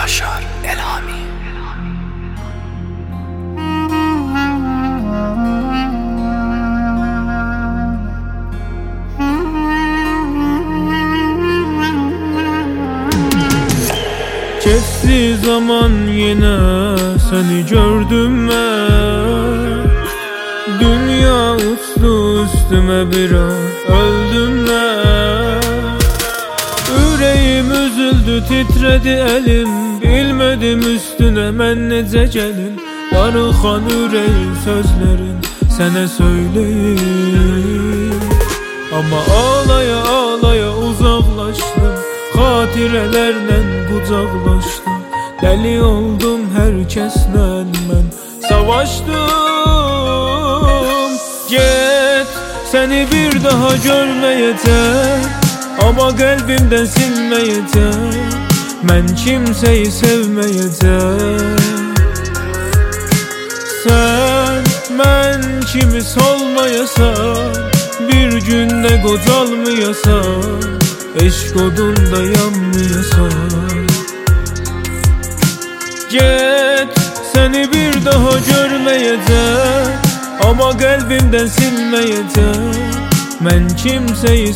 Yaşar Elhami. Geçti zaman yine seni gördüm ben. Dünya uçtu üstüme biraz öldüm ben. Yüreğim üzüldü titredi elim, bilmedim üstüne mən necə gəlim. Darıxan yüreğin sözlerin sənə söyleyim. Ama ağlaya ağlaya uzaklaştım, xatirələrlə qucaqlaşdım. Dəli oldum herkeslə mən savaşdım. Get, səni bir daha görməyəcəm, ama qəlbimdən silməyəcəm. Mən kimseyi sevməyəcəm. Sən mən kimi solmayasan, bir gündə qocalmayasan, eşq odunda yanmayasan. Get, səni bir daha görməyəcəm, ama qəlbimdən silməyəcəm. Mən kimseyi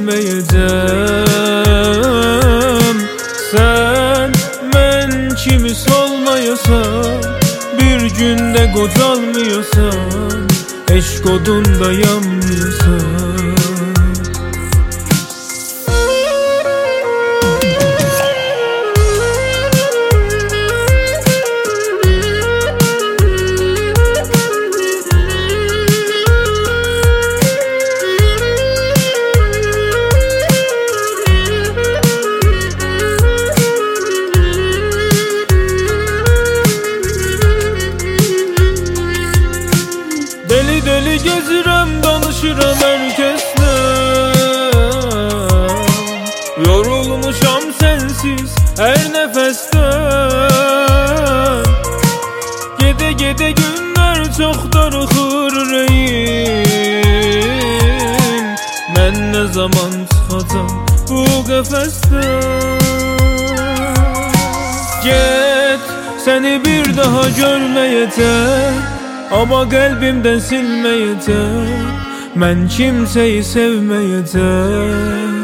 sevməyəcəm. Sən mən kimi solmayasan, bir gündə qocalmayasan, eşq odunda yanmayasan. Deli deli gezirəm, danışıram herkesle. Yorulmuşam sensiz her nefesten. Gede gede günler çok darıxır ürəyim. Mən ne zaman çıxacam bu qəfəsdən? Get, səni bir daha görməyəcəm, ama qəlbimdən silməyəcəm. Mən kimseyi sevməyəcəm.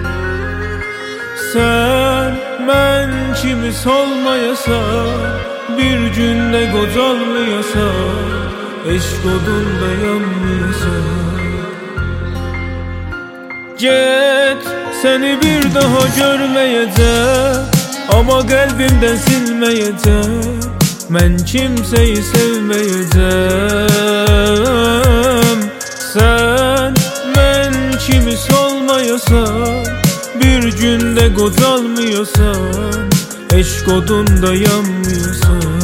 Sən mən kimi solmayasan, bir gündə qocalmayasan, eşq odunda yanmayasan. Get, səni bir daha görməyəcəm, ama qəlbimdən silməyəcəm. Mən kimseyi sevməyəcəm. Sən mən kimi solmayasan, bir gündə qocalmayasan, eşq odunda yanmayasan.